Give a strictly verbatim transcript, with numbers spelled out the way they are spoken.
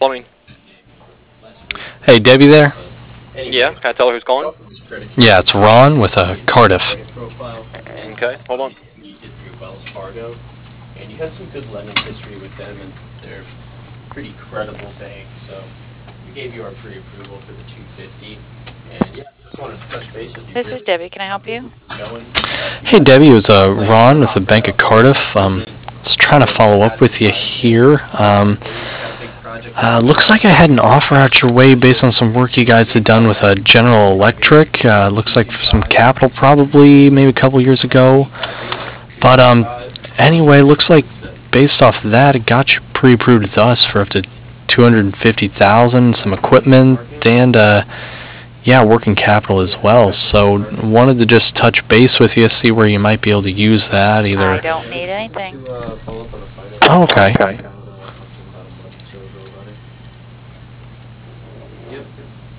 Plumbing. Hey, Debbie there? Yeah, can I tell her who's calling? Yeah, it's Ron with uh, Cardiff. Okay, hold on. You did through Wells Fargo, and you had some good lending history with them, and they're a pretty credible bank, so we gave you our pre-approval for the two fifty, and yeah, just wanted to touch base with you. This is Debbie. Can I help you? Going. Hey, Debbie, it was uh, Ron with the Bank of Cardiff. Um, I was trying to follow up with you here. Um, uh, looks like I had an offer out your way based on some work you guys had done with uh, General Electric. Uh, looks like some capital probably maybe a couple years ago. But um, anyway, looks like based off that, it got you pre-approved with us for up to two hundred fifty thousand dollars, some equipment, and uh, yeah, working capital as well. So wanted to just touch base with you, see where you might be able to use that either. I don't need anything. Oh, okay. Yep.